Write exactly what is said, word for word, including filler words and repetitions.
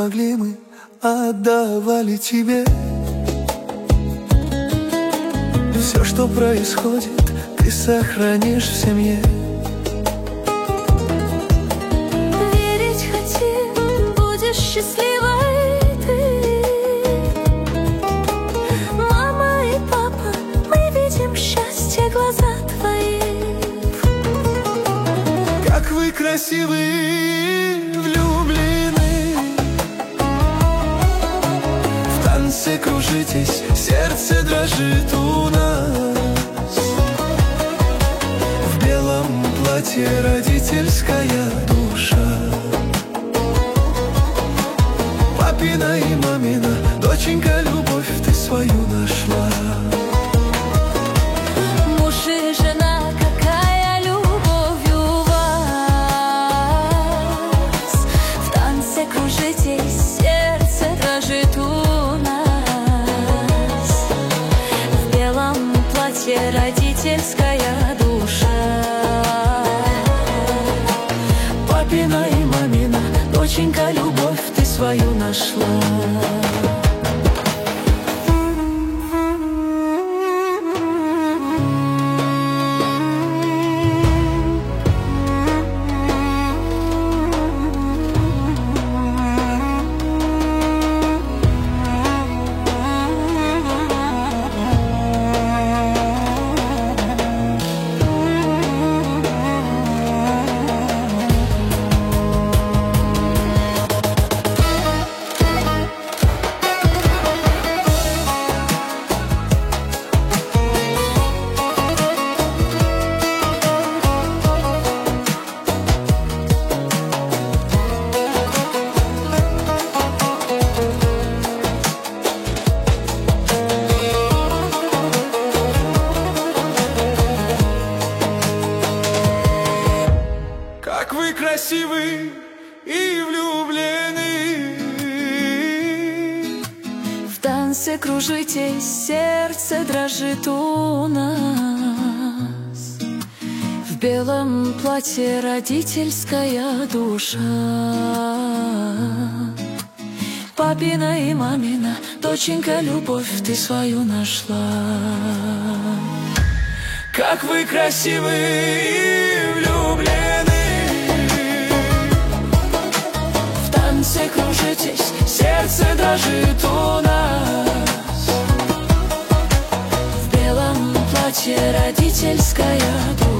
могли, мы отдавали тебе. Все, что происходит, ты сохранишь в семье. Верить хотим, будешь счастливой ты. Мама и папа, мы видим счастье, глаза твои. Как вы красивы и влюблены, в танце кружитесь, сердце дрожит у нас. В белом платье родительская душа, папина и мамина, доченька, любовь ты свою нашла. Муж и жена, какая любовь у вас. В танце кружитесь, сердце дрожит у нас. В белом платье родительская душа, Папина и мамина, доченька, любовь ты свою нашла. Как вы красивы и влюблены, в танце кружитесь, сердце дрожит у нас. В белом платье родительская душа, папина и мамина, доченька, любовь ты свою нашла. как вы красивы и влюблены, В танце кружитесь, сердце дрожит у нас. В белом платье родительская душа,